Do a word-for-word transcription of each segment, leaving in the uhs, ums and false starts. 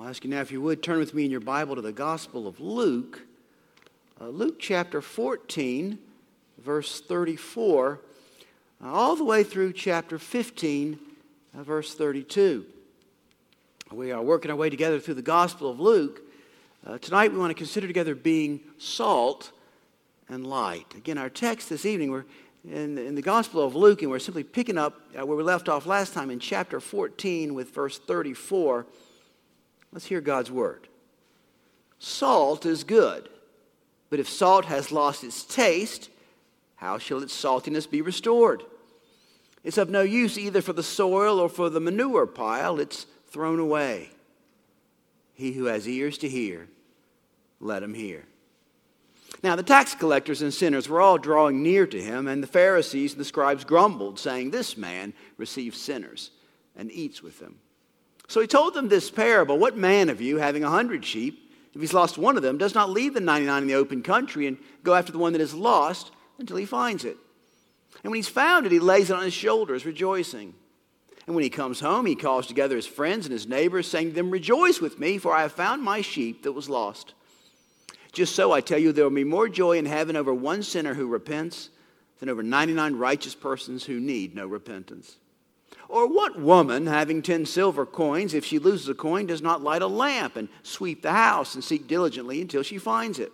I'll ask you now if you would turn with me in your Bible to the Gospel of Luke. Uh, Luke chapter fourteen, verse thirty-four, uh, all the way through chapter fifteen, uh, verse thirty-two. We are working our way together through the Gospel of Luke. Uh, tonight we want to consider together being salt and light. Again, our text this evening, we're in, in the Gospel of Luke, and we're simply picking up uh, where we left off last time in chapter fourteen with verse thirty-four. Let's hear God's word. Salt is good, but if salt has lost its taste, how shall its saltiness be restored? It's of no use either for the soil or for the manure pile. It's thrown away. He who has ears to hear, let him hear. Now the tax collectors and sinners were all drawing near to him, and the Pharisees and the scribes grumbled, saying, "This man receives sinners and eats with them." So he told them this parable: "What man of you, having a hundred sheep, if he's lost one of them, does not leave the ninety-nine in the open country and go after the one that is lost until he finds it? And when he's found it, he lays it on his shoulders, rejoicing. And when he comes home, he calls together his friends and his neighbors, saying to them, 'Rejoice with me, for I have found my sheep that was lost.' Just so, I tell you, there will be more joy in heaven over one sinner who repents than over ninety-nine righteous persons who need no repentance. Or what woman, having ten silver coins, if she loses a coin, does not light a lamp and sweep the house and seek diligently until she finds it?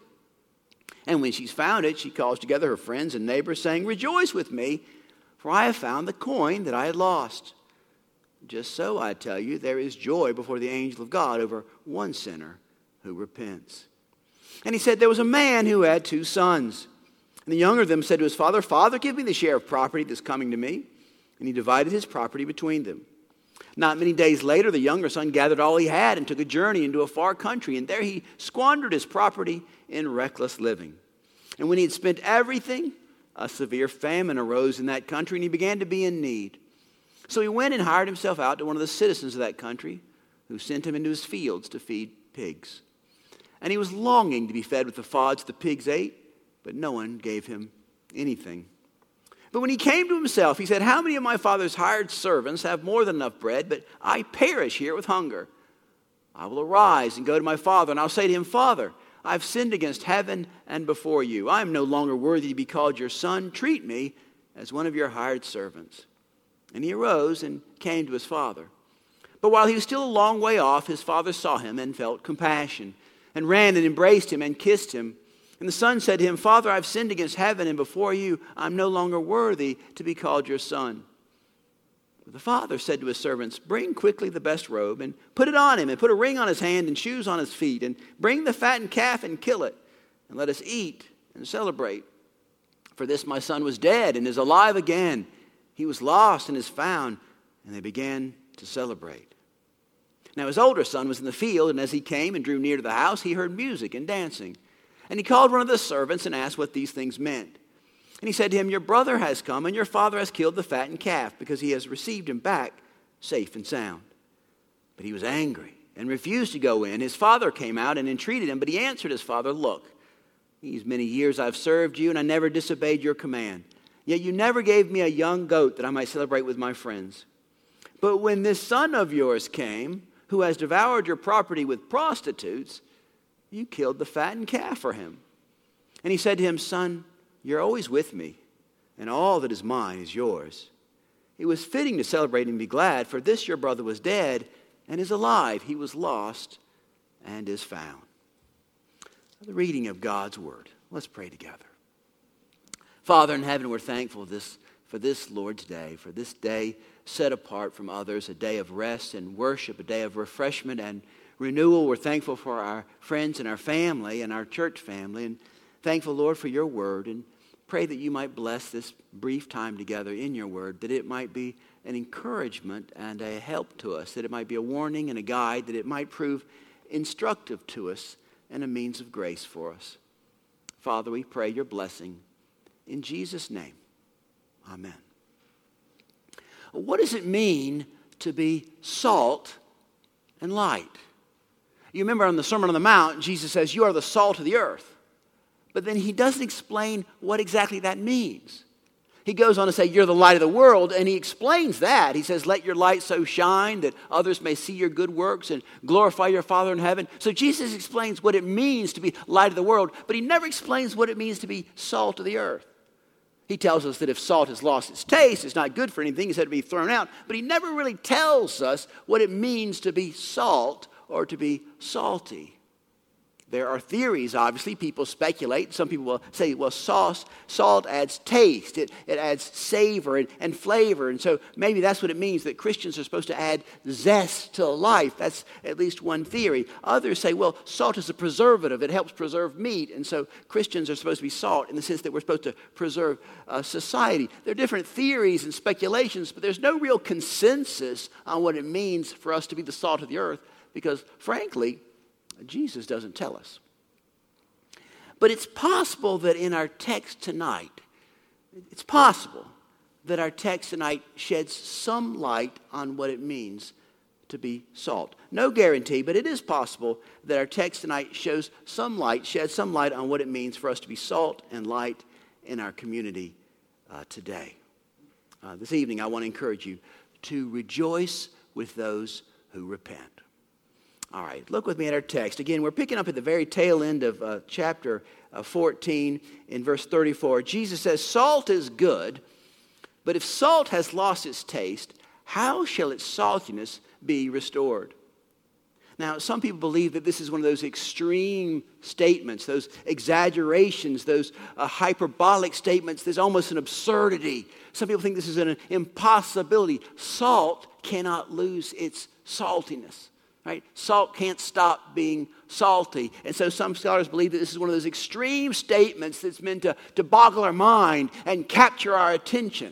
And when she's found it, she calls together her friends and neighbors, saying, 'Rejoice with me, for I have found the coin that I had lost.' Just so, I tell you, there is joy before the angel of God over one sinner who repents." And he said, "There was a man who had two sons. And the younger of them said to his father, 'Father, give me the share of property that's coming to me.' And he divided his property between them. Not many days later, the younger son gathered all he had and took a journey into a far country. And there he squandered his property in reckless living. And when he had spent everything, a severe famine arose in that country, and he began to be in need. So he went and hired himself out to one of the citizens of that country, who sent him into his fields to feed pigs. And he was longing to be fed with the pods the pigs ate, but no one gave him anything. But when he came to himself, he said, 'How many of my father's hired servants have more than enough bread, but I perish here with hunger? I will arise and go to my father, and I'll say to him, Father, I've sinned against heaven and before you. I am no longer worthy to be called your son. Treat me as one of your hired servants.' And he arose and came to his father. But while he was still a long way off, his father saw him and felt compassion, and ran and embraced him and kissed him. And the son said to him, 'Father, I've sinned against heaven and before you. I'm no longer worthy to be called your son.' But the father said to his servants, 'Bring quickly the best robe and put it on him, and put a ring on his hand and shoes on his feet, and bring the fattened calf and kill it, and let us eat and celebrate. For this my son was dead and is alive again. He was lost and is found.' And they began to celebrate. Now his older son was in the field, and as he came and drew near to the house, he heard music and dancing. And he called one of the servants and asked what these things meant. And he said to him, 'Your brother has come, and your father has killed the fattened calf, because he has received him back safe and sound.' But he was angry and refused to go in. His father came out and entreated him, but he answered his father, 'Look, these many years I've served you, and I never disobeyed your command. Yet you never gave me a young goat that I might celebrate with my friends. But when this son of yours came, who has devoured your property with prostitutes, you killed the fattened calf for him.' And he said to him, 'Son, you're always with me, and all that is mine is yours. It was fitting to celebrate and be glad, for this your brother was dead and is alive. He was lost and is found.'" The reading of God's word. Let's pray together. Father in heaven, we're thankful this, for this Lord's Day, for this day set apart from others, a day of rest and worship, a day of refreshment and renewal. We're thankful for our friends and our family and our church family, and thankful, Lord, for your word, and pray that you might bless this brief time together in your word, that it might be an encouragement and a help to us, that it might be a warning and a guide, that it might prove instructive to us and a means of grace for us. Father, we pray your blessing in Jesus' name. Amen. What does it mean to be salt and light? You remember on the Sermon on the Mount, Jesus says, "You are the salt of the earth." But then he doesn't explain what exactly that means. He goes on to say, you're the light of the world, and he explains that. He says, let your light so shine that others may see your good works and glorify your Father in heaven. So Jesus explains what it means to be light of the world, but he never explains what it means to be salt of the earth. He tells us that if salt has lost its taste, it's not good for anything, it's had to be thrown out. But he never really tells us what it means to be salt or to be salty. There are theories, obviously. People speculate. Some people will say, well, sauce, salt adds taste. It, it adds savor and, and flavor. And so maybe that's what it means, that Christians are supposed to add zest to life. That's at least one theory. Others say, well, salt is a preservative. It helps preserve meat. And so Christians are supposed to be salt in the sense that we're supposed to preserve uh, society. There are different theories and speculations, but there's no real consensus on what it means for us to be the salt of the earth because, frankly, Jesus doesn't tell us. But it's possible that in our text tonight, it's possible that our text tonight sheds some light on what it means to be salt. No guarantee, but it is possible that our text tonight shows some light, sheds some light on what it means for us to be salt and light in our community uh, today. Uh, this evening, I want to encourage you to rejoice with those who repent. All right, look with me at our text. Again, we're picking up at the very tail end of uh, chapter uh, fourteen in verse thirty-four. Jesus says, salt is good, but if salt has lost its taste, how shall its saltiness be restored? Now, some people believe that this is one of those extreme statements, those exaggerations, those uh, hyperbolic statements. There's almost an absurdity. Some people think this is an impossibility. Salt cannot lose its saltiness. Right? Salt can't stop being salty. And so some scholars believe that this is one of those extreme statements that's meant to, to boggle our mind and capture our attention.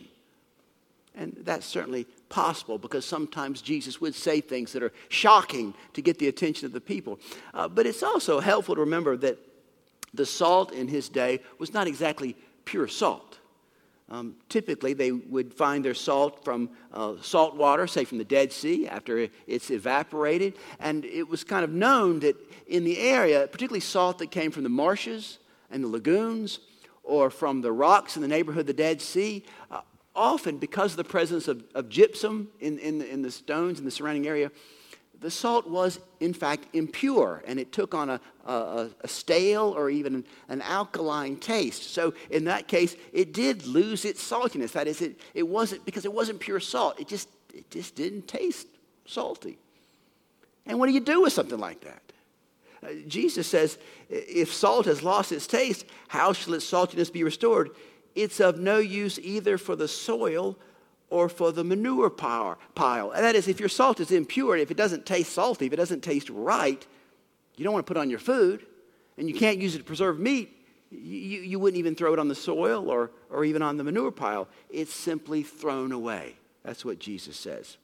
And that's certainly possible because sometimes Jesus would say things that are shocking to get the attention of the people. Uh, but it's also helpful to remember that the salt in his day was not exactly pure salt. Um, typically, they would find their salt from uh, salt water, say from the Dead Sea, after it's evaporated. And it was kind of known that in the area, particularly salt that came from the marshes and the lagoons or from the rocks in the neighborhood of the Dead Sea, uh, often because of the presence of, of gypsum in, in, the, in the stones in the surrounding area, the salt was, in fact, impure, and it took on a, a, a stale or even an alkaline taste. So in that case, it did lose its saltiness. That is, it, it wasn't, because it wasn't pure salt. It just, it just didn't taste salty. And what do you do with something like that? Uh, Jesus says, if salt has lost its taste, how shall its saltiness be restored? It's of no use either for the soil or for the manure pile. And that is, if your salt is impure, if it doesn't taste salty, if it doesn't taste right, you don't want to put it on your food, and you can't use it to preserve meat, you, you wouldn't even throw it on the soil or, or even on the manure pile. It's simply thrown away. That's what Jesus says.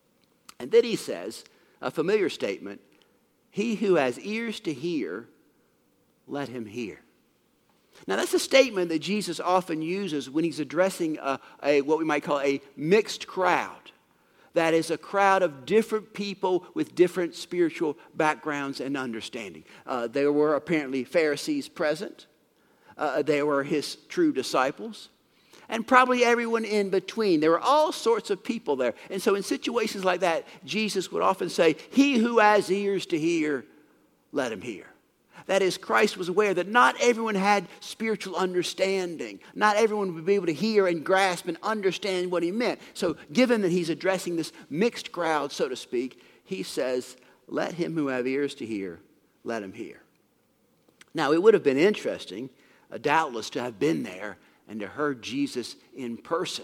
And then he says, a familiar statement, he who has ears to hear, let him hear. Now, that's a statement that Jesus often uses when he's addressing a, a what we might call a mixed crowd. That is a crowd of different people with different spiritual backgrounds and understanding. Uh, there were apparently Pharisees present. Uh, there were his true disciples. And probably everyone in between. There were all sorts of people there. And so in situations like that, Jesus would often say, he who has ears to hear, let him hear. That is, Christ was aware that not everyone had spiritual understanding. Not everyone would be able to hear and grasp and understand what he meant. So given that he's addressing this mixed crowd, so to speak, he says, let him who have ears to hear, let him hear. Now, it would have been interesting, uh, doubtless, to have been there and to heard Jesus in person.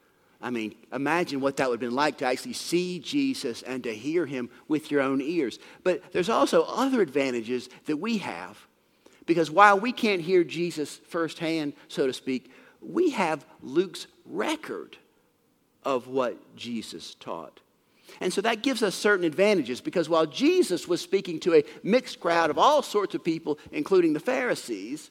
I mean, imagine what that would have been like to actually see Jesus and to hear him with your own ears. But there's also other advantages that we have. Because while we can't hear Jesus firsthand, so to speak, we have Luke's record of what Jesus taught. And so that gives us certain advantages, because while Jesus was speaking to a mixed crowd of all sorts of people, including the Pharisees,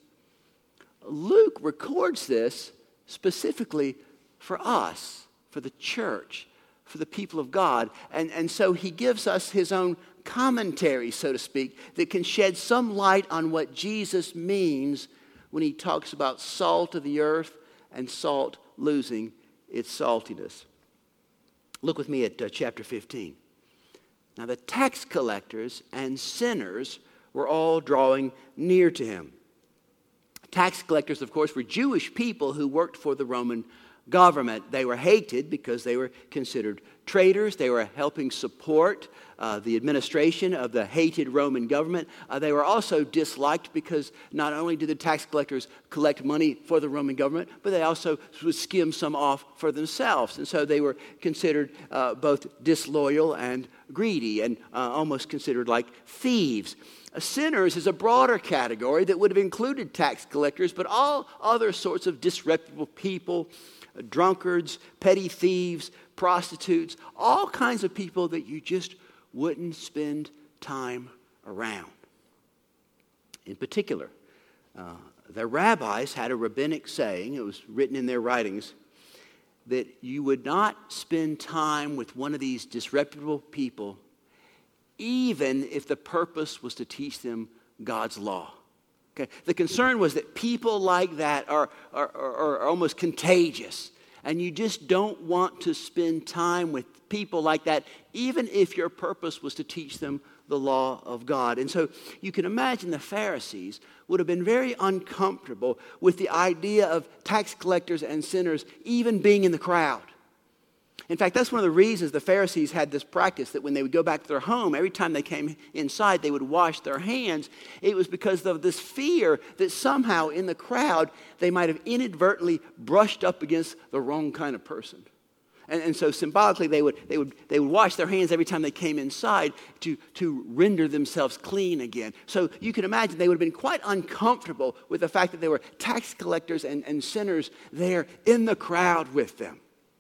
Luke records this specifically for us, for the church, for the people of God. And, and so he gives us his own commentary, so to speak, that can shed some light on what Jesus means when he talks about salt of the earth and salt losing its saltiness. Look with me at uh, chapter fifteen. Now the tax collectors and sinners were all drawing near to him. Tax collectors, of course, were Jewish people who worked for the Roman government. They were hated because they were considered traitors. They were helping support uh, the administration of the hated Roman government. Uh, they were also disliked because not only did the tax collectors collect money for the Roman government, but they also would skim some off for themselves. And so they were considered uh, both disloyal and greedy, and uh, almost considered like thieves. Uh, sinners is a broader category that would have included tax collectors, but all other sorts of disreputable people, uh, drunkards, petty thieves, prostitutes, all kinds of people that you just wouldn't spend time around. In particular, uh, the rabbis had a rabbinic saying, it was written in their writings, that you would not spend time with one of these disreputable people even if the purpose was to teach them God's law. Okay? The concern was that people like that are, are, are, are almost contagious, and you just don't want to spend time with people like that, even if your purpose was to teach them the law of God. And so you can imagine the Pharisees would have been very uncomfortable with the idea of tax collectors and sinners even being in the crowd. In fact, that's one of the reasons the Pharisees had this practice that when they would go back to their home, every time they came inside, they would wash their hands. It was because of this fear that somehow in the crowd, they might have inadvertently brushed up against the wrong kind of person. And, and so symbolically, they would, they, would, they would wash their hands every time they came inside to, to render themselves clean again. So you can imagine they would have been quite uncomfortable with the fact that there were tax collectors and, and sinners there in the crowd with them.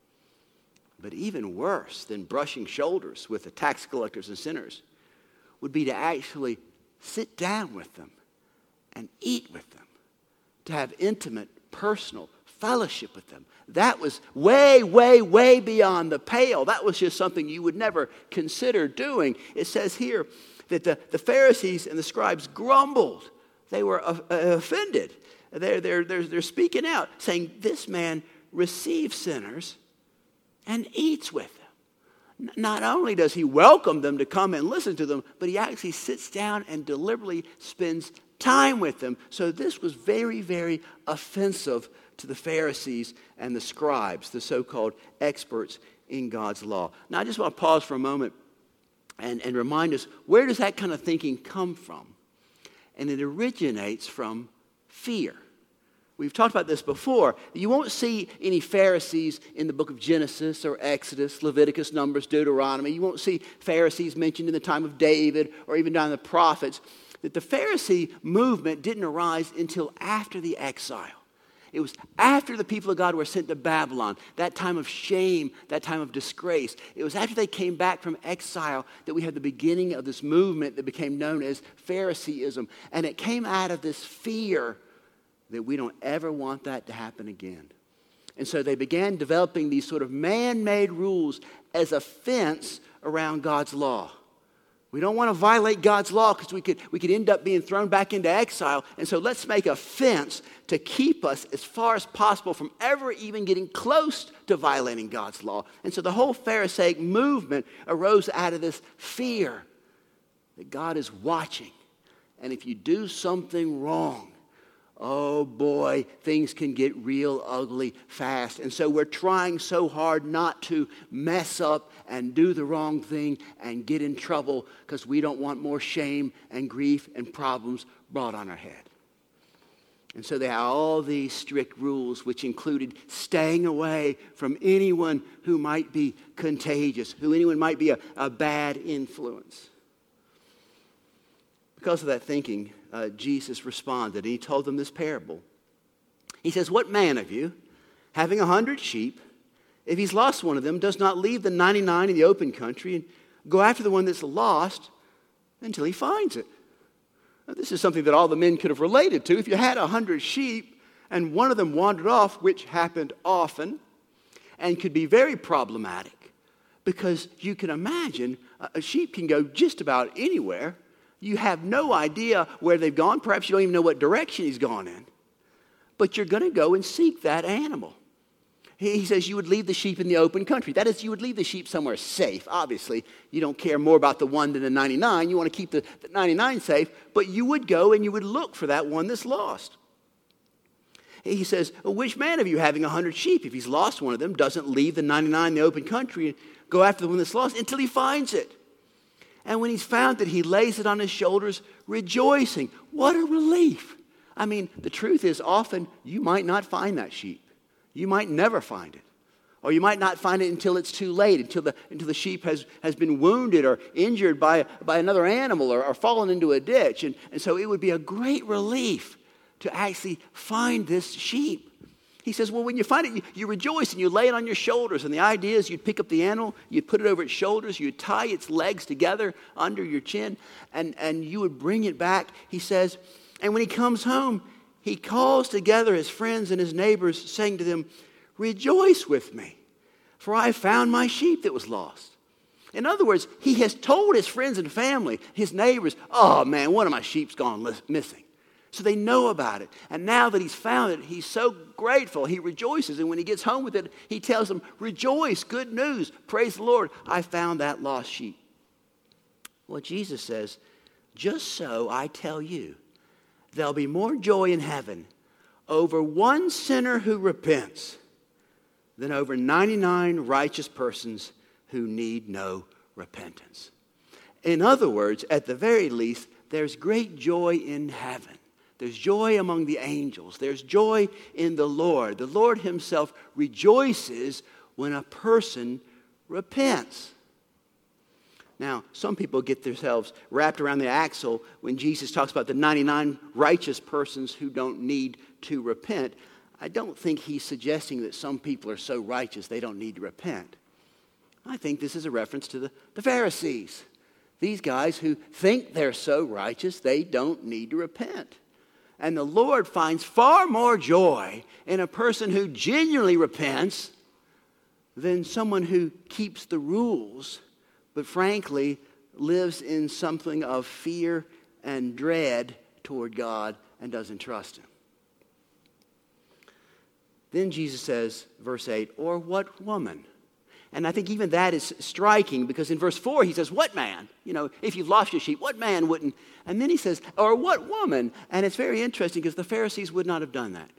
But even worse than brushing shoulders with the tax collectors and sinners would be to actually sit down with them and eat with them, to have intimate, personal fellowship with them. That was way, way, way beyond the pale. That was just something you would never consider doing. It says here that the, the Pharisees and the scribes grumbled. They were uh, offended. They're, they're, they're, they're speaking out, saying, this man receives sinners and eats with them. Not only does he welcome them to come and listen to them, but he actually sits down and deliberately spends time with them. So this was very, very offensive to the Pharisees and the scribes, the so-called experts in God's law. Now, I just want to pause for a moment and, and remind us, where does that kind of thinking come from? And it originates from fear. We've talked about this before. You won't see any Pharisees in the book of Genesis or Exodus, Leviticus, Numbers, Deuteronomy. You won't see Pharisees mentioned in the time of David or even down the prophets. That the Pharisee movement didn't arise until after the exile. It was after the people of God were sent to Babylon, that time of shame, that time of disgrace. It was after they came back from exile that we had the beginning of this movement that became known as Phariseeism. And it came out of this fear that we don't ever want that to happen again. And so they began developing these sort of man-made rules as a fence around God's law. We don't want to violate God's law because we could, we could end up being thrown back into exile. And so let's make a fence to keep us as far as possible from ever even getting close to violating God's law. And so the whole Pharisaic movement arose out of this fear that God is watching. And if you do something wrong, oh boy, things can get real ugly fast. And so we're trying so hard not to mess up and do the wrong thing and get in trouble because we don't want more shame and grief and problems brought on our head. And so they had all these strict rules, which included staying away from anyone who might be contagious, who anyone might be a, a bad influence. Because of that thinking, uh, Jesus responded, and he told them this parable. He says, what man of you, having a hundred sheep, if he's lost one of them, does not leave the ninety-nine in the open country and go after the one that's lost until he finds it? Now, this is something that all the men could have related to. If you had a hundred sheep and one of them wandered off, which happened often and could be very problematic, because you can imagine a sheep can go just about anywhere. You have no idea where they've gone. Perhaps you don't even know what direction he's gone in. But you're going to go and seek that animal. He says you would leave the sheep in the open country. That is, you would leave the sheep somewhere safe. Obviously, you don't care more about the one than the ninety-nine. You want to keep the, the ninety-nine safe, but you would go and you would look for that one that's lost. He says, well, which man of you having a hundred sheep, if he's lost one of them, doesn't leave the ninety-nine in the open country and go after the one that's lost until he finds it? And when he's found it, he lays it on his shoulders, rejoicing. What a relief. I mean, the truth is often you might not find that sheep. You might never find it. Or you might not find it until it's too late, until the, until the sheep has, has been wounded or injured by, by another animal or, or fallen into a ditch. And, and so it would be a great relief to actually find this sheep. He says, well, when you find it, you, you rejoice and you lay it on your shoulders. And the idea is you'd pick up the animal, you'd put it over its shoulders, you'd tie its legs together under your chin, and, and you would bring it back. He says, and when he comes home, he calls together his friends and his neighbors, saying to them, rejoice with me, for I found my sheep that was lost. In other words, he has told his friends and family, his neighbors, oh man, one of my sheep's gone missing. So they know about it. And now that he's found it, he's so grateful. He rejoices. And when he gets home with it, he tells them, rejoice, good news. Praise the Lord. I found that lost sheep. Well, Jesus says, just so I tell you, there'll be more joy in heaven over one sinner who repents than over ninety-nine righteous persons who need no repentance. In other words, at the very least, there's great joy in heaven. There's joy among the angels. There's joy in the Lord. The Lord himself rejoices when a person repents. Now, some people get themselves wrapped around the axle when Jesus talks about the ninety-nine righteous persons who don't need to repent. I don't think he's suggesting that some people are so righteous they don't need to repent. I think this is a reference to the, the Pharisees. These guys who think they're so righteous they don't need to repent. And the Lord finds far more joy in a person who genuinely repents than someone who keeps the rules but frankly lives in something of fear and dread toward God and doesn't trust him. Then Jesus says, verse eight, or what woman? And I think even that is striking because in verse four he says, what man? You know, if you've lost your sheep, what man wouldn't? And then he says, or what woman? And it's very interesting because the Pharisees would not have done that.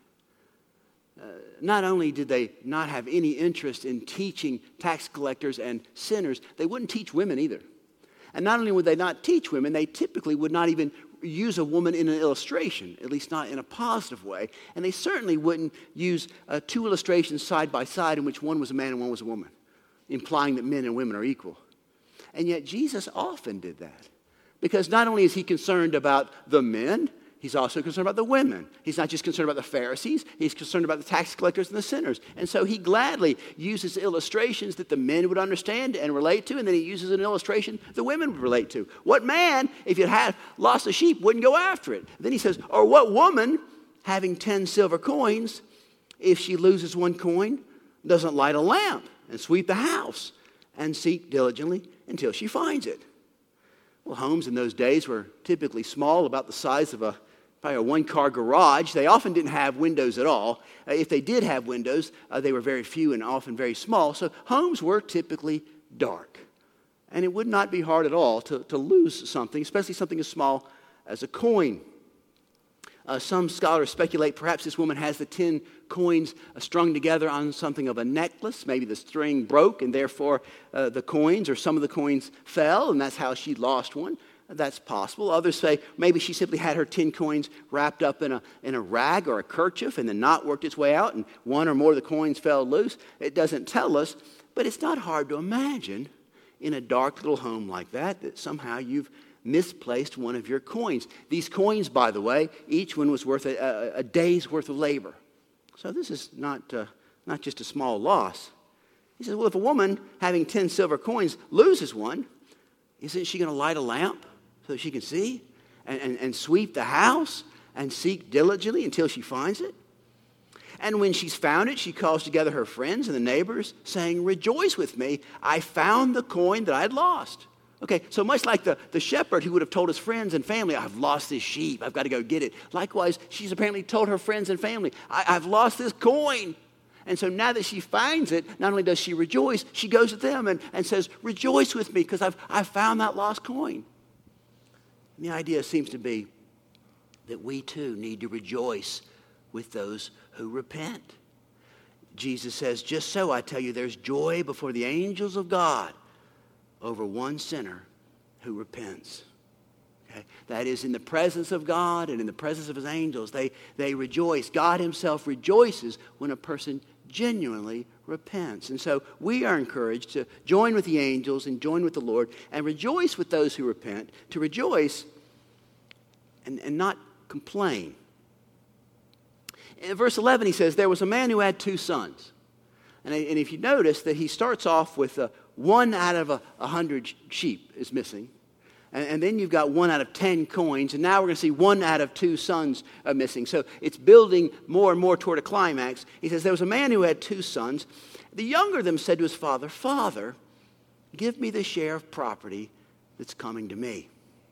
Uh, not only did they not have any interest in teaching tax collectors and sinners, they wouldn't teach women either. And not only would they not teach women, they typically would not even use a woman in an illustration, at least not in a positive way. And they certainly wouldn't use uh, two illustrations side by side in which one was a man and one was a woman, implying that men and women are equal. And yet Jesus often did that because not only is he concerned about the men, he's also concerned about the women. He's not just concerned about the Pharisees. He's concerned about the tax collectors and the sinners. And so he gladly uses illustrations that the men would understand and relate to, and then he uses an illustration the women would relate to. What man, if you had lost a sheep, wouldn't go after it? Then he says, or what woman, having ten silver coins, if she loses one coin, doesn't light a lamp and sweep the house and seek diligently until she finds it? Well, homes in those days were typically small, about the size of a probably a one-car garage. They often didn't have windows at all. Uh, if they did have windows, uh, they were very few and often very small. So homes were typically dark. And it would not be hard at all to, to lose something, especially something as small as a coin. Uh, some scholars speculate perhaps this woman has the ten coins uh, strung together on something of a necklace. Maybe the string broke and therefore uh, the coins or some of the coins fell, and that's how she lost one. That's possible. Others say maybe she simply had her ten coins wrapped up in a, in a rag or a kerchief and the knot worked its way out and one or more of the coins fell loose. It doesn't tell us, but it's not hard to imagine in a dark little home like that that somehow you've misplaced one of your coins. These coins, by the way, each one was worth a, a, a day's worth of labor. So this is not, uh, not just a small loss. He says, well, if a woman having ten silver coins loses one, isn't she going to light a lamp so she can see and, and, and sweep the house and seek diligently until she finds it? And when she's found it, she calls together her friends and the neighbors, saying, rejoice with me, I found the coin that I had lost. Okay, so much like the, the shepherd who would have told his friends and family, I've lost this sheep, I've got to go get it. Likewise, she's apparently told her friends and family, I, I've lost this coin. And so now that she finds it, not only does she rejoice, she goes to them and, and says, rejoice with me because I've, I've found that lost coin. And the idea seems to be that we too need to rejoice with those who repent. Jesus says, just so I tell you, there's joy before the angels of God over one sinner who repents. Okay? That is, in the presence of God and in the presence of his angels, they, they rejoice. God himself rejoices when a person genuinely repents. And so we are encouraged to join with the angels and join with the Lord and rejoice with those who repent, to rejoice and, and not complain. In verse eleven, he says, there was a man who had two sons. And, and if you notice that he starts off with uh, one out of a, a hundred sheep is missing. And, and then you've got one out of ten coins. And now we're going to see one out of two sons are missing. So it's building more and more toward a climax. He says, there was a man who had two sons. The younger of them said to his father, Father, give me the share of property that's coming to me.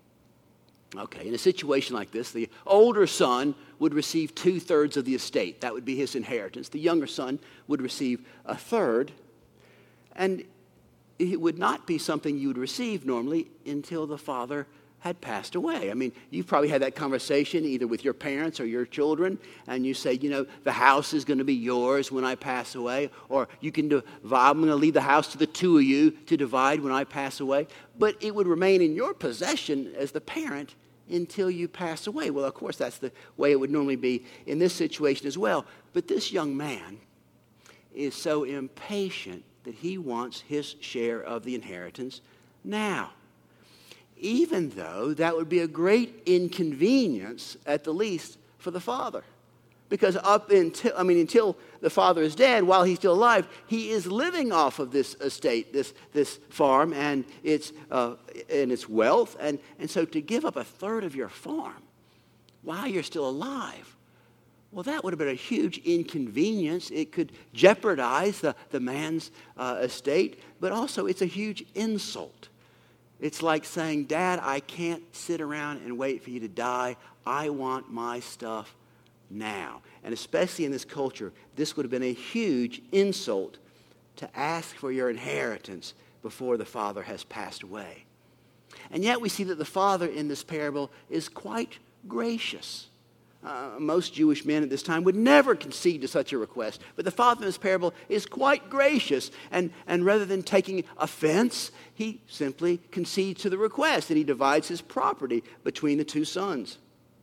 Okay, in a situation like this, the older son would receive two-thirds of the estate. That would be his inheritance. The younger son would receive a third. And it would not be something you would receive normally until the father had passed away. I mean, you've probably had that conversation either with your parents or your children, and you say, you know, the house is going to be yours when I pass away, or you can divide, I'm going to leave the house to the two of you to divide when I pass away. But it would remain in your possession as the parent until you pass away. Well, of course, that's the way it would normally be in this situation as well. But this young man is so impatient that he wants his share of the inheritance now. Even though that would be a great inconvenience, at the least, for the father. Because up until, I mean, until the father is dead, while he's still alive, he is living off of this estate, this, this farm, and its, uh, and its wealth. And, and so to give up a third of your farm while you're still alive, well, that would have been a huge inconvenience. It could jeopardize the, the man's uh, estate, but also it's a huge insult. It's like saying, Dad, I can't sit around and wait for you to die. I want my stuff now. And especially in this culture, this would have been a huge insult to ask for your inheritance before the father has passed away. And yet we see that the father in this parable is quite gracious. Uh, most Jewish men at this time would never concede to such a request. But the father in this parable is quite gracious. And, and rather than taking offense, he simply concedes to the request. And he divides his property between the two sons.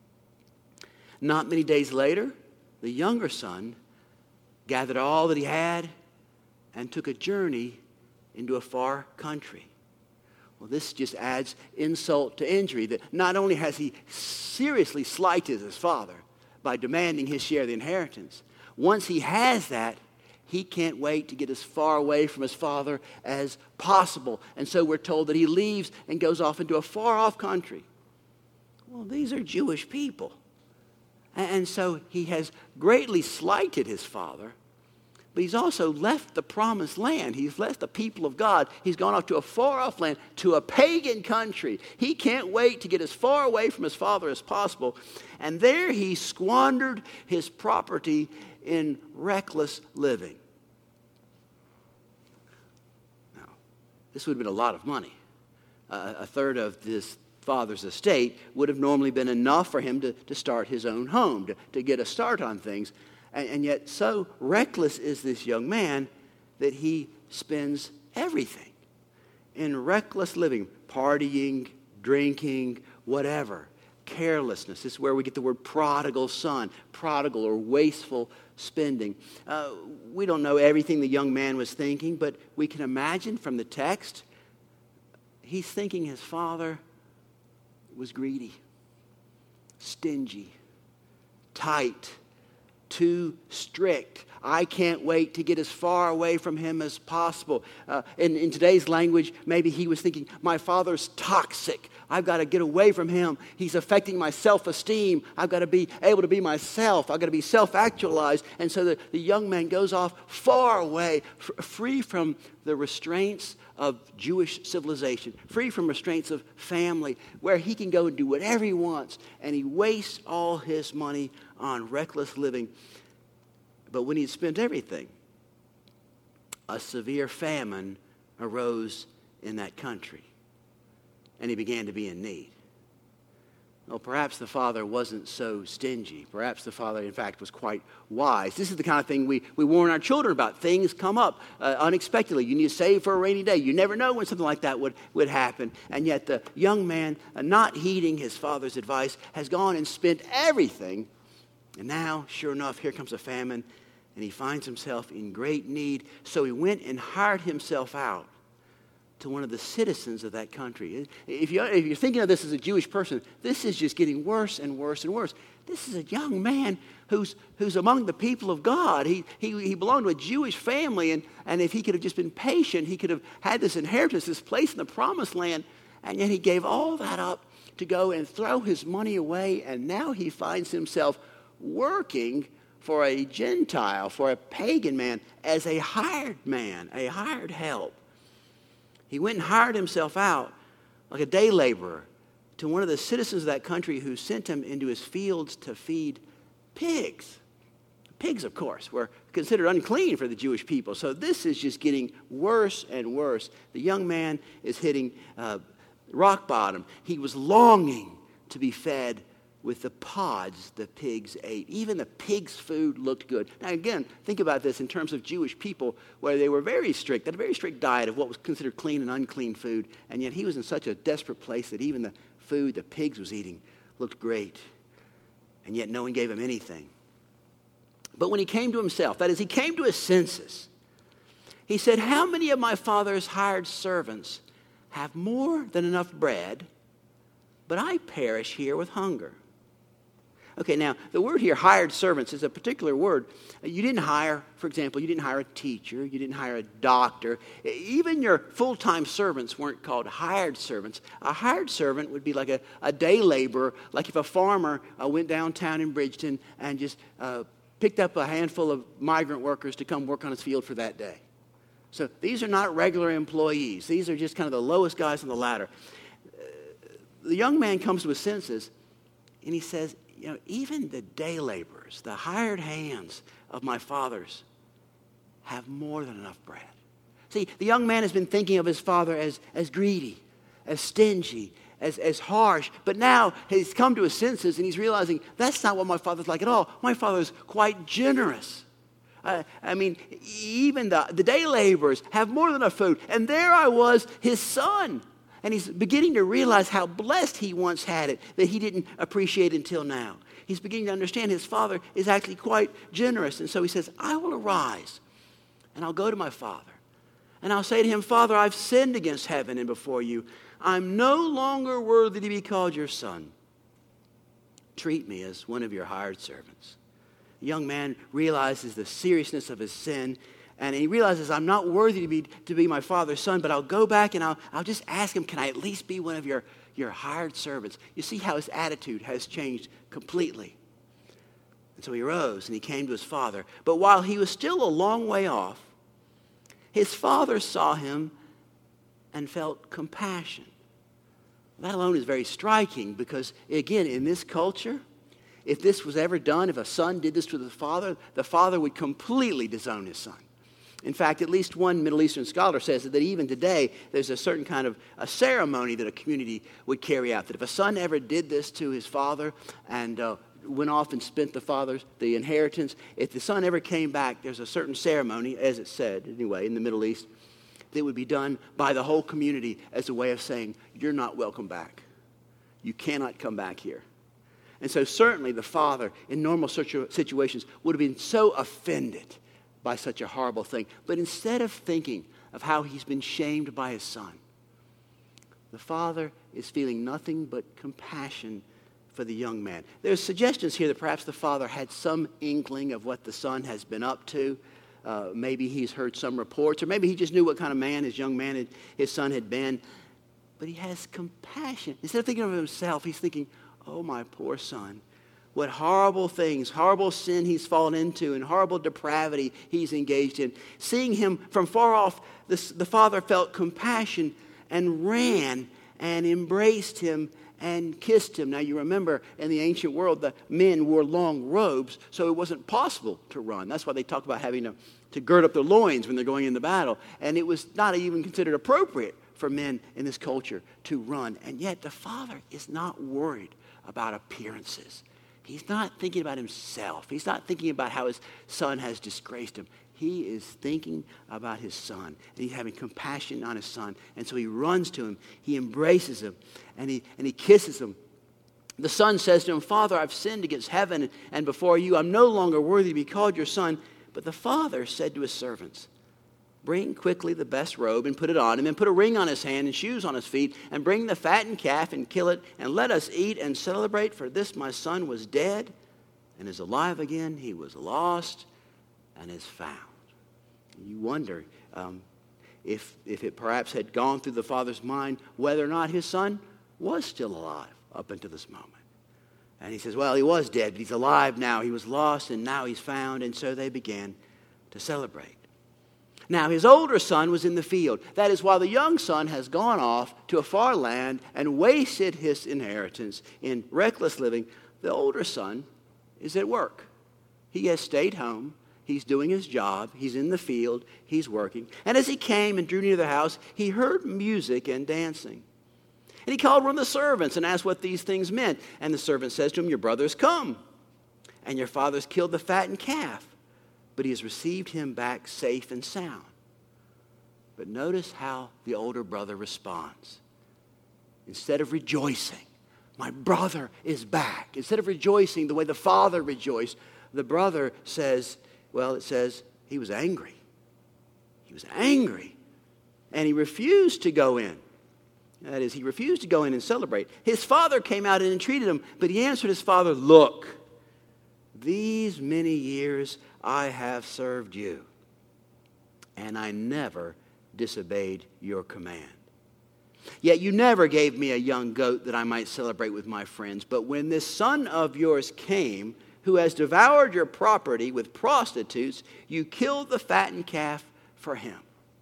Not many days later, the younger son gathered all that he had and took a journey into a far country. Well, this just adds insult to injury, that not only has he seriously slighted his father by demanding his share of the inheritance, once he has that, he can't wait to get as far away from his father as possible. And so we're told that he leaves and goes off into a far-off country. Well, these are Jewish people. And so he has greatly slighted his father, but he's also left the promised land. He's left the people of God. He's gone off to a far-off land, to a pagan country. He can't wait to get as far away from his father as possible. And there he squandered his property in reckless living. Now, this would have been a lot of money. Uh, a third of this father's estate would have normally been enough for him to, to start his own home, to, to get a start on things. And, and yet so reckless is this young man that he spends everything in reckless living, partying, drinking, whatever. Carelessness. This is where we get the word prodigal son, prodigal or wasteful spending. Uh, we don't know everything the young man was thinking, but we can imagine from the text, he's thinking his father was greedy, stingy, tight, too strict. I can't wait to get as far away from him as possible. Uh, in, in today's language, maybe he was thinking, my father's toxic. I've got to get away from him. He's affecting my self-esteem. I've got to be able to be myself. I've got to be self-actualized. And so the, the young man goes off far away, f- free from the restraints of Jewish civilization, free from restraints of family, where he can go and do whatever he wants. And he wastes all his money on reckless living. But when he'd spent everything, a severe famine arose in that country, and he began to be in need. Well, perhaps the father wasn't so stingy. Perhaps the father, in fact, was quite wise. This is the kind of thing we, we warn our children about. Things come up uh, unexpectedly. You need to save for a rainy day. You never know when something like that would, would happen. And yet the young man, uh, not heeding his father's advice, has gone and spent everything. And now, sure enough, here comes a famine, and he finds himself in great need. So he went and hired himself out to one of the citizens of that country. If, you, if you're thinking of this as a Jewish person, this is just getting worse and worse and worse. This is a young man who's, who's among the people of God. He, he, he belonged to a Jewish family, and, and if he could have just been patient, he could have had this inheritance, this place in the promised land, and yet he gave all that up to go and throw his money away, and now he finds himself working for a Gentile, for a pagan man, as a hired man, a hired help. He went and hired himself out like a day laborer to one of the citizens of that country who sent him into his fields to feed pigs. Pigs, of course, were considered unclean for the Jewish people. So this is just getting worse and worse. The young man is hitting uh, rock bottom. He was longing to be fed with the pods the pigs ate. Even the pig's food looked good. Now again, think about this in terms of Jewish people, where they were very strict, they had a very strict diet of what was considered clean and unclean food, and yet he was in such a desperate place that even the food the pigs was eating looked great, and yet no one gave him anything. But when he came to himself, that is, he came to his senses, he said, "How many of my father's hired servants have more than enough bread, but I perish here with hunger?" Okay, now, the word here, hired servants, is a particular word. You didn't hire, for example, you didn't hire a teacher. You didn't hire a doctor. Even your full-time servants weren't called hired servants. A hired servant would be like a, a day laborer, like if a farmer uh, went downtown in Bridgeton and just uh, picked up a handful of migrant workers to come work on his field for that day. So these are not regular employees. These are just kind of the lowest guys on the ladder. Uh, the young man comes to his senses, and he says, you know, even the day laborers, the hired hands of my fathers have more than enough bread. See, the young man has been thinking of his father as, as greedy, as stingy, as, as harsh. But now he's come to his senses and he's realizing that's not what my father's like at all. My father's quite generous. Uh, I mean, even the, the day laborers have more than enough food. And there I was, his son. And he's beginning to realize how blessed he once had it that he didn't appreciate until now. He's beginning to understand his father is actually quite generous. And so he says, I will arise and I'll go to my father. And I'll say to him, Father, I've sinned against heaven and before you. I'm no longer worthy to be called your son. Treat me as one of your hired servants. The young man realizes the seriousness of his sin. And he realizes, I'm not worthy to be to be my father's son, but I'll go back and I'll, I'll just ask him, can I at least be one of your, your hired servants? You see how his attitude has changed completely. And so he rose and he came to his father. But while he was still a long way off, his father saw him and felt compassion. That alone is very striking because, again, in this culture, if this was ever done, if a son did this to the father, the father would completely disown his son. In fact, at least one Middle Eastern scholar says that even today, there's a certain kind of a ceremony that a community would carry out. That if a son ever did this to his father and uh, went off and spent the father's, the inheritance, if the son ever came back, there's a certain ceremony, as it said anyway, in the Middle East, that would be done by the whole community as a way of saying, you're not welcome back. You cannot come back here. And so certainly the father, in normal situations, would have been so offended by such a horrible thing. But instead of thinking of how he's been shamed by his son, the father is feeling nothing but compassion for the young man. There's suggestions here that perhaps the father had some inkling of what the son has been up to. Uh, maybe he's heard some reports, or maybe he just knew what kind of man his young man, had, his son had been. But he has compassion. Instead of thinking of himself, he's thinking, oh, my poor son. What horrible things, horrible sin he's fallen into and horrible depravity he's engaged in. Seeing him from far off, this, the father felt compassion and ran and embraced him and kissed him. Now you remember in the ancient world, the men wore long robes, so it wasn't possible to run. That's why they talk about having to, to gird up their loins when they're going into battle. And it was not even considered appropriate for men in this culture to run. And yet the father is not worried about appearances. He's not thinking about himself. He's not thinking about how his son has disgraced him. He is thinking about his son, and he's having compassion on his son. And so he runs to him, he embraces him, and he, and he kisses him. The son says to him, "Father, I've sinned against heaven and before you. I'm no longer worthy to be called your son." But the father said to his servants, "Bring quickly the best robe and put it on him, and put a ring on his hand and shoes on his feet, and bring the fattened calf and kill it, and let us eat and celebrate. For this my son was dead and is alive again. He was lost and is found." You wonder um, if, if it perhaps had gone through the father's mind whether or not his son was still alive up until this moment. And he says, well, he was dead, but he's alive now. He was lost, and now he's found. And so they began to celebrate. Now, his older son was in the field. That is, while the young son has gone off to a far land and wasted his inheritance in reckless living, the older son is at work. He has stayed home. He's doing his job. He's in the field. He's working. And as he came and drew near the house, he heard music and dancing. And he called one of the servants and asked what these things meant. And the servant says to him, "Your brother's come, and your father's killed the fattened calf, but he has received him back safe and sound." But notice how the older brother responds. Instead of rejoicing, "My brother is back," instead of rejoicing the way the father rejoiced, the brother says, well, it says he was angry. He was angry. And he refused to go in. That is, he refused to go in and celebrate. His father came out and entreated him, but he answered his father, "Look, these many years I have served you, and I never disobeyed your command. Yet you never gave me a young goat that I might celebrate with my friends. But when this son of yours came, who has devoured your property with prostitutes, you killed the fattened calf for him."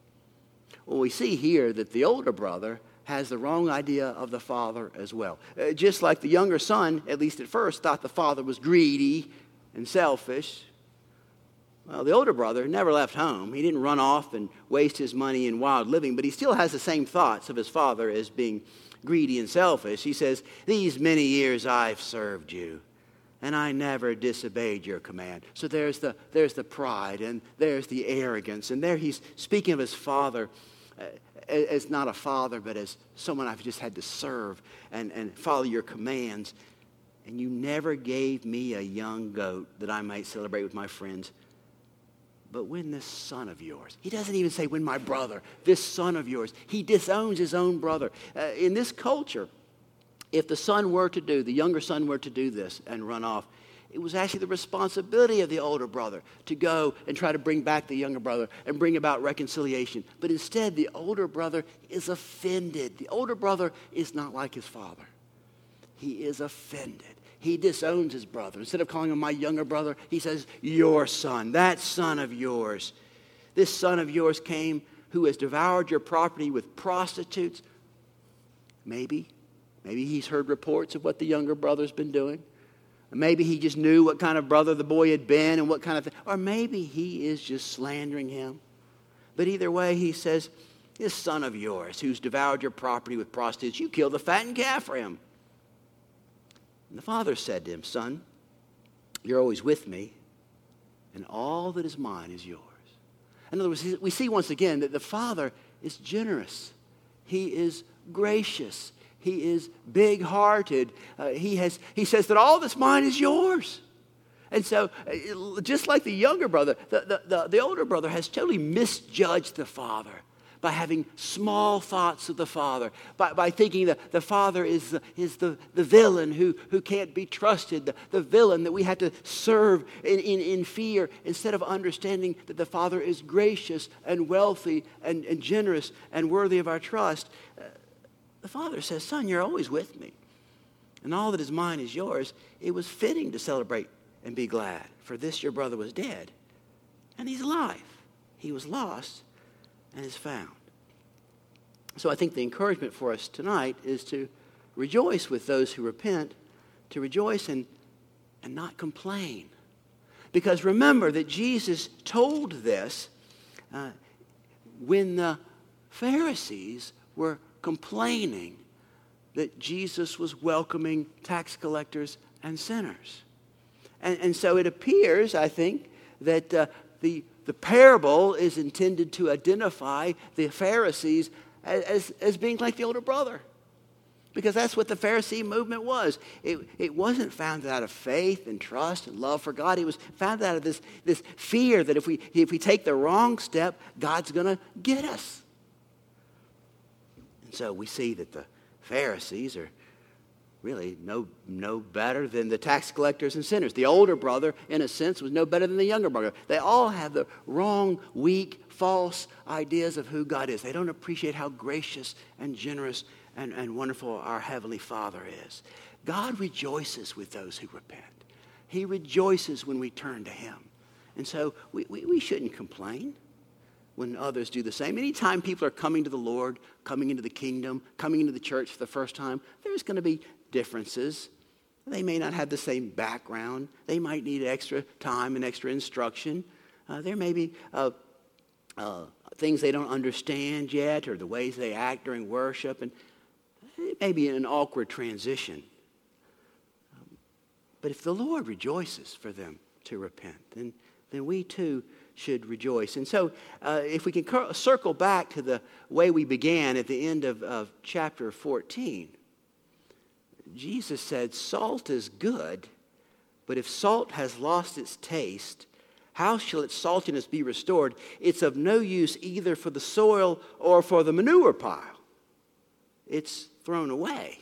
Well, we see here that the older brother has the wrong idea of the father as well. Uh, just like the younger son, at least at first, thought the father was greedy and selfish. Well, the older brother never left home. He didn't run off and waste his money in wild living, but he still has the same thoughts of his father as being greedy and selfish. He says, "These many years I've served you, and I never disobeyed your command." So there's the, there's the pride, and there's the arrogance, and there he's speaking of his father uh, as not a father, but as someone I've just had to serve and, and follow your commands. "And you never gave me a young goat that I might celebrate with my friends. But when this son of yours," he doesn't even say when my brother, this son of yours, he disowns his own brother. Uh, in this culture, if the son were to do, the younger son were to do this and run off, it was actually the responsibility of the older brother to go and try to bring back the younger brother and bring about reconciliation. But instead, the older brother is offended. The older brother is not like his father. He is offended. He disowns his brother. Instead of calling him my younger brother, he says, "Your son, that son of yours. This son of yours came who has devoured your property with prostitutes." Maybe. Maybe he's heard reports of what the younger brother's been doing. Maybe he just knew what kind of brother the boy had been and what kind of thing. Or maybe he is just slandering him. But either way, he says, "This son of yours who's devoured your property with prostitutes, you killed the fattened calf for him." And the father said to him, "Son, you're always with me, and all that is mine is yours." In other words, we see once again that the father is generous. He is gracious. He is big-hearted. Uh, he has. He says that all that's mine is yours. And so, uh, just like the younger brother, the, the, the, the older brother has totally misjudged the father by having small thoughts of the father, by, by thinking that the father is, the, is the, the villain who, who can't be trusted, the, the villain that we have to serve in, in, in fear, instead of understanding that the father is gracious and wealthy and, and generous and worthy of our trust. Uh, the father says, "Son, you're always with me, and all that is mine is yours. It was fitting to celebrate and be glad, for this your brother was dead, and he's alive. He was lost and is found." So I think the encouragement for us tonight is to rejoice with those who repent, to rejoice and, and not complain. Because remember that Jesus told this uh, when the Pharisees were complaining that Jesus was welcoming tax collectors and sinners. And, and so it appears, I think, that uh, the, the parable is intended to identify the Pharisees as, as, as being like the older brother. Because that's what the Pharisee movement was. It, it wasn't founded out of faith and trust and love for God. It was founded out of this, this fear that if we, if we take the wrong step, God's going to get us. And so we see that the Pharisees are really no, no better than the tax collectors and sinners. The older brother, in a sense, was no better than the younger brother. They all have the wrong, weak, false ideas of who God is. They don't appreciate how gracious and generous and, and wonderful our Heavenly Father is. God rejoices with those who repent. He rejoices when we turn to Him. And so we, we, we shouldn't complain when others do the same. Anytime people are coming to the Lord, coming into the kingdom, coming into the church for the first time, there's going to be differences. They may not have the same background. They might need extra time and extra instruction. Uh, there may be uh, uh, things they don't understand yet, or the ways they act during worship, and it may be an awkward transition. Um, but if the Lord rejoices for them to repent, then, then we too should rejoice. And so uh, if we can cur- circle back to the way we began at the end of, of chapter fourteen, Jesus said, salt is good, but if salt has lost its taste, how shall its saltiness be restored? It's of no use either for the soil or for the manure pile. It's thrown away.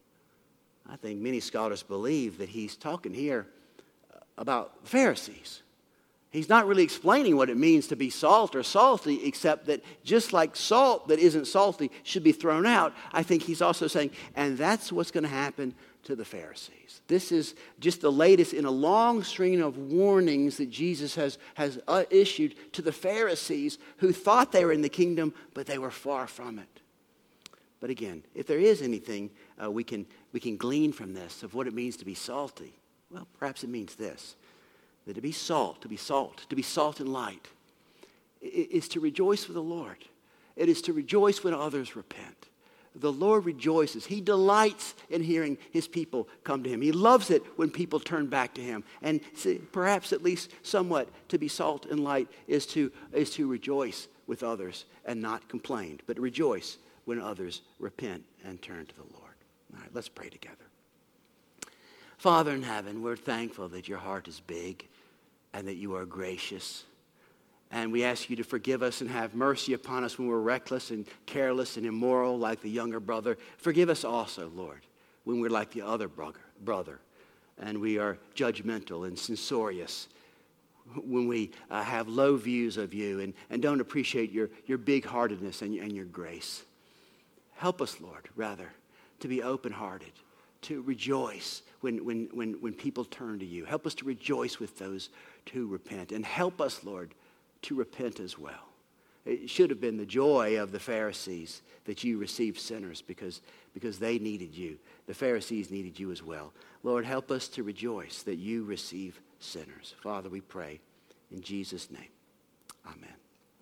I think many scholars believe that he's talking here about Pharisees. He's not really explaining what it means to be salt or salty, except that just like salt that isn't salty should be thrown out, I think he's also saying, and that's what's going to happen to the Pharisees. This is just the latest in a long string of warnings that Jesus has, has uh, issued to the Pharisees who thought they were in the kingdom, but they were far from it. But again, if there is anything uh, we can, we can glean from this of what it means to be salty, well, perhaps it means this. That to be salt, to be salt, to be salt and light is to rejoice with the Lord. It is to rejoice when others repent. The Lord rejoices. He delights in hearing His people come to Him. He loves it when people turn back to Him. And perhaps at least somewhat to be salt and light is to, is to rejoice with others and not complain, but rejoice when others repent and turn to the Lord. All right, let's pray together. Father in heaven, we're thankful that your heart is big and that you are gracious. And we ask you to forgive us and have mercy upon us when we're reckless and careless and immoral like the younger brother. Forgive us also, Lord, when we're like the other brother, brother and we are judgmental and censorious, when we uh, have low views of you and, and don't appreciate your, your big-heartedness and, and your grace. Help us, Lord, rather, to be open-hearted, to rejoice when, when, when, when people turn to you. Help us to rejoice with those who repent. And help us, Lord, to repent as well. It should have been the joy of the Pharisees that you received sinners because, because they needed you. The Pharisees needed you as well. Lord, help us to rejoice that you receive sinners. Father, we pray in Jesus' name. Amen.